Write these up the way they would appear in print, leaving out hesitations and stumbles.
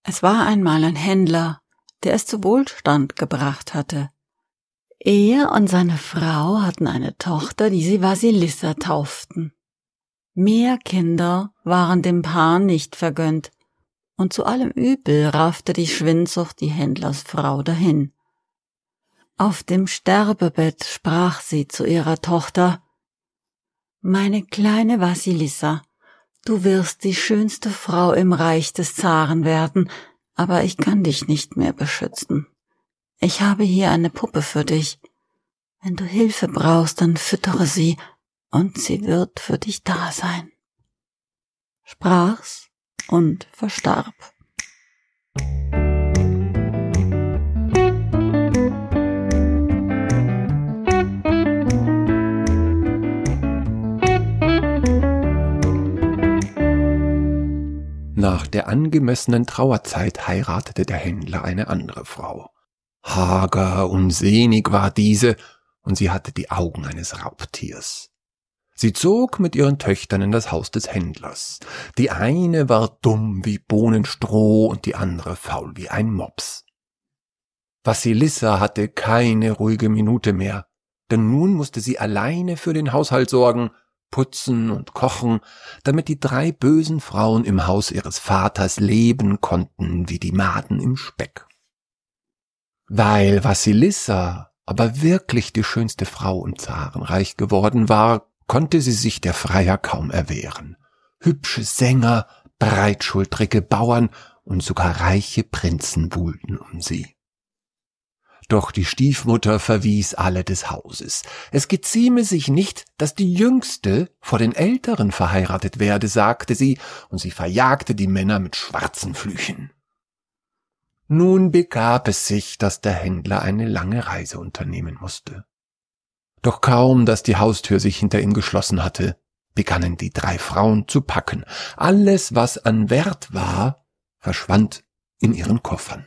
Es war einmal ein Händler, der es zu Wohlstand gebracht hatte. Er und seine Frau hatten eine Tochter, die sie Vasilissa tauften. Mehr Kinder waren dem Paar nicht vergönnt, und zu allem Übel raffte die Schwindsucht die Händlersfrau dahin. Auf dem Sterbebett sprach sie zu ihrer Tochter: »Meine kleine Vasilissa, du wirst die schönste Frau im Reich des Zaren werden, aber ich kann dich nicht mehr beschützen. Ich habe hier eine Puppe für dich. Wenn du Hilfe brauchst, dann füttere sie, und sie wird für dich da sein.« Sprach's und verstarb. Nach der angemessenen Trauerzeit heiratete der Händler eine andere Frau. Hager und sehnig war diese, und sie hatte die Augen eines Raubtiers. Sie zog mit ihren Töchtern in das Haus des Händlers. Die eine war dumm wie Bohnenstroh und die andere faul wie ein Mops. Vasilissa hatte keine ruhige Minute mehr, denn nun musste sie alleine für den Haushalt sorgen, putzen und kochen, damit die 3 bösen Frauen im Haus ihres Vaters leben konnten wie die Maden im Speck. Weil Vasilissa aber wirklich die schönste Frau im Zarenreich geworden war, konnte sie sich der Freier kaum erwehren. Hübsche Sänger, breitschultrige Bauern und sogar reiche Prinzen buhlten um sie. Doch die Stiefmutter verwies alle des Hauses. Es gezieme sich nicht, dass die Jüngste vor den Älteren verheiratet werde, sagte sie, und sie verjagte die Männer mit schwarzen Flüchen. Nun begab es sich, dass der Händler eine lange Reise unternehmen musste. Doch kaum, dass die Haustür sich hinter ihm geschlossen hatte, begannen die 3 Frauen zu packen. Alles, was an Wert war, verschwand in ihren Koffern.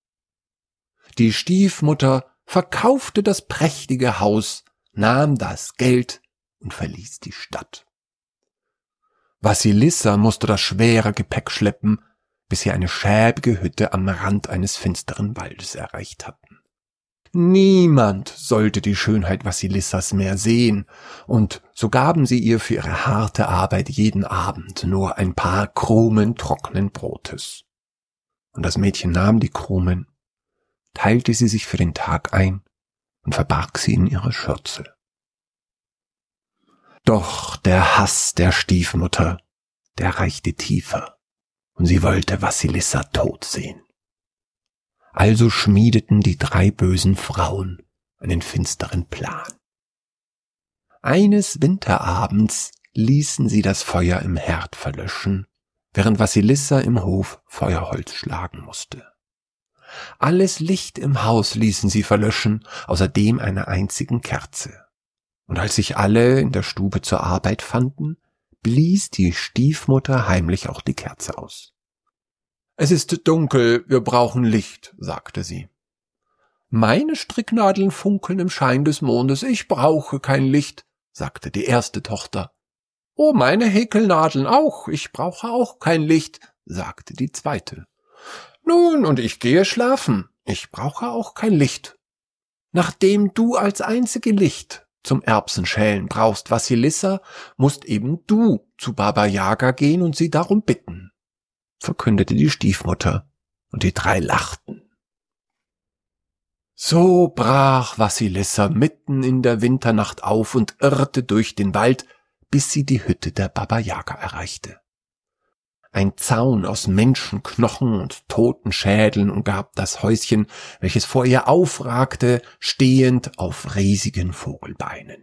Die Stiefmutter verkaufte das prächtige Haus, nahm das Geld und verließ die Stadt. Vasilissa musste das schwere Gepäck schleppen, bis sie eine schäbige Hütte am Rand eines finsteren Waldes erreicht hatten. Niemand sollte die Schönheit Vasilissas mehr sehen, und so gaben sie ihr für ihre harte Arbeit jeden Abend nur ein paar Krumen trockenen Brotes. Und das Mädchen nahm die Krumen, teilte sie sich für den Tag ein und verbarg sie in ihrer Schürze. Doch der Hass der Stiefmutter, der reichte tiefer, und sie wollte Vasilissa tot sehen. Also schmiedeten die 3 bösen Frauen einen finsteren Plan. Eines Winterabends ließen sie das Feuer im Herd verlöschen, während Vasilissa im Hof Feuerholz schlagen musste. Alles Licht im Haus ließen sie verlöschen, außer dem einer einzigen Kerze. Und als sich alle in der Stube zur Arbeit fanden, blies die Stiefmutter heimlich auch die Kerze aus. »Es ist dunkel, wir brauchen Licht«, sagte sie. »Meine Stricknadeln funkeln im Schein des Mondes, ich brauche kein Licht«, sagte die erste Tochter. »Oh, meine Häkelnadeln auch, ich brauche auch kein Licht«, sagte die zweite. »Nun, und ich gehe schlafen, ich brauche auch kein Licht.« »Nachdem du als einzige Licht zum Erbsenschälen brauchst, Vasilissa, musst eben du zu Baba Yaga gehen und sie darum bitten«, verkündete die Stiefmutter, und die 3 lachten. So brach Vasilissa mitten in der Winternacht auf und irrte durch den Wald, bis sie die Hütte der Baba Yaga erreichte. Ein Zaun aus Menschenknochen und toten Schädeln umgab das Häuschen, welches vor ihr aufragte, stehend auf riesigen Vogelbeinen.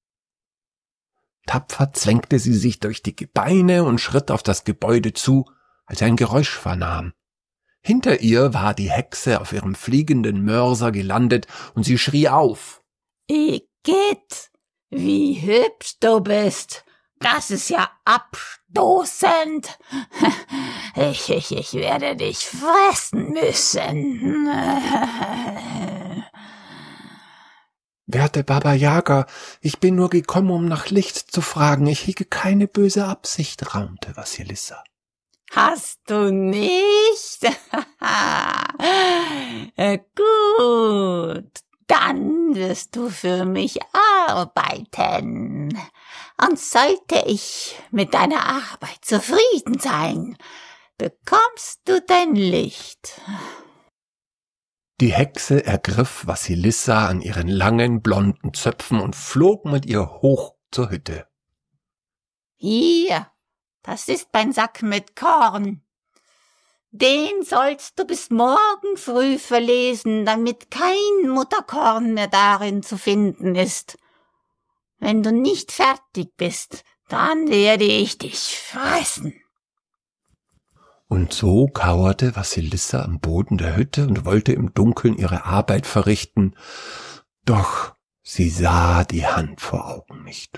Tapfer zwängte sie sich durch die Gebeine und schritt auf das Gebäude zu, als sie ein Geräusch vernahm. Hinter ihr war die Hexe auf ihrem fliegenden Mörser gelandet, und sie schrie auf: »Igitt, wie hübsch du bist! Das ist ja abstoßend! Ich werde dich fressen müssen!« »Werte Baba Yaga, ich bin nur gekommen, um nach Licht zu fragen. Ich hege keine böse Absicht«, raunte Vasilissa. »Hast du nicht? du für mich arbeiten. Und sollte ich mit deiner Arbeit zufrieden sein, bekommst du dein Licht. Die Hexe ergriff Wassilissa an ihren langen, blonden Zöpfen und flog mit ihr hoch zur Hütte. Hier, das ist mein Sack mit Korn. Den sollst du bis morgen früh verlesen, damit kein Mutterkorn mehr darin zu finden ist. Wenn du nicht fertig bist, dann werde ich dich fressen. Und so kauerte Wassilissa am Boden der Hütte und wollte im Dunkeln ihre Arbeit verrichten, doch sie sah die Hand vor Augen nicht.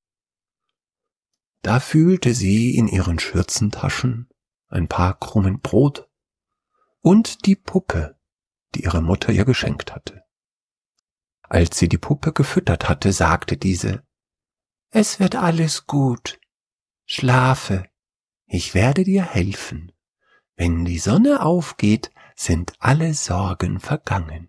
Da fühlte sie in ihren Schürzentaschen ein paar Krumen Brot und die Puppe, die ihre Mutter ihr geschenkt hatte. Als sie die Puppe gefüttert hatte, sagte diese: »Es wird alles gut. Schlafe, ich werde dir helfen. Wenn die Sonne aufgeht, sind alle Sorgen vergangen.«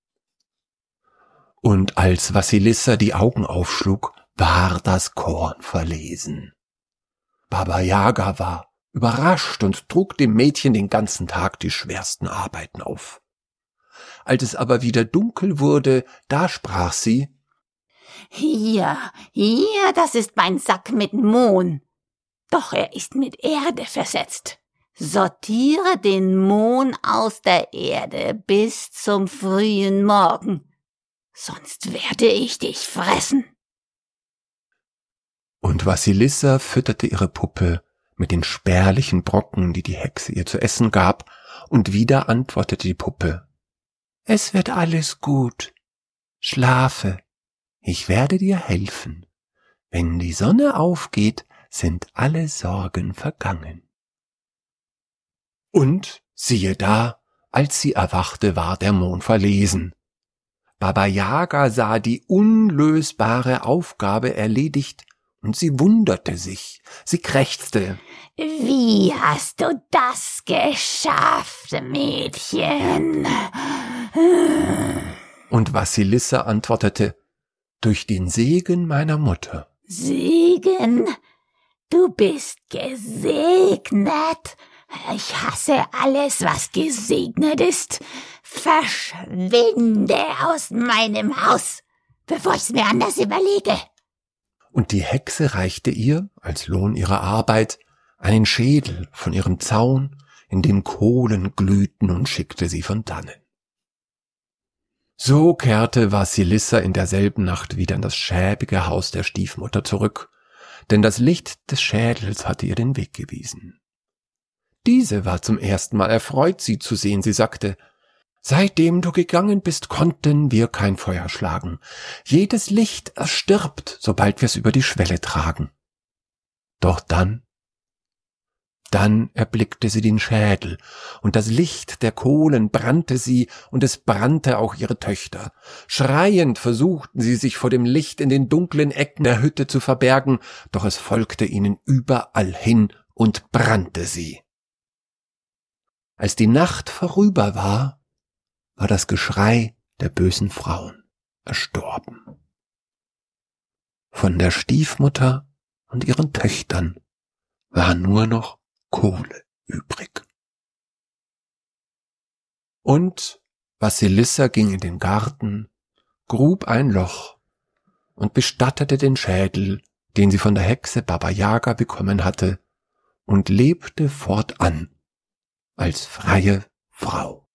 Und als Wassilissa die Augen aufschlug, war das Korn verlesen. Baba Yaga war überrascht und trug dem Mädchen den ganzen Tag die schwersten Arbeiten auf. Als es aber wieder dunkel wurde, da sprach sie: Hier, das ist mein Sack mit Mohn. Doch er ist mit Erde versetzt. Sortiere den Mohn aus der Erde bis zum frühen Morgen, sonst werde ich dich fressen. Und Wassilissa fütterte ihre Puppe mit den spärlichen Brocken, die die Hexe ihr zu essen gab, und wieder antwortete die Puppe: »Es wird alles gut. Schlafe, ich werde dir helfen. Wenn die Sonne aufgeht, sind alle Sorgen vergangen.« Und siehe da, als sie erwachte, war der Mond verlesen. Baba Yaga sah die unlösbare Aufgabe erledigt, und sie wunderte sich, sie krächzte: »Wie hast du das geschafft, Mädchen?« Und Wassilissa antwortete: »Durch den Segen meiner Mutter.« »Segen? Du bist gesegnet? Ich hasse alles, was gesegnet ist. Verschwinde aus meinem Haus, bevor ich's mir anders überlege.« Und die Hexe reichte ihr, als Lohn ihrer Arbeit, einen Schädel von ihrem Zaun, in dem Kohlen glühten, und schickte sie von dannen. So kehrte Wassilissa in derselben Nacht wieder in das schäbige Haus der Stiefmutter zurück, denn das Licht des Schädels hatte ihr den Weg gewiesen. Diese war zum ersten Mal erfreut, sie zu sehen. Sie sagte: »Seitdem du gegangen bist, konnten wir kein Feuer schlagen. Jedes Licht erstirbt, sobald wir es über die Schwelle tragen.« Doch dann erblickte sie den Schädel, und das Licht der Kohlen brannte sie, und es brannte auch ihre Töchter. Schreiend versuchten sie, sich vor dem Licht in den dunklen Ecken der Hütte zu verbergen, doch es folgte ihnen überall hin und brannte sie. Als die Nacht vorüber war, war das Geschrei der bösen Frauen erstorben. Von der Stiefmutter und ihren Töchtern war nur noch Kohle übrig. Und Wassilissa ging in den Garten, grub ein Loch und bestattete den Schädel, den sie von der Hexe Baba Yaga bekommen hatte, und lebte fortan als freie Frau.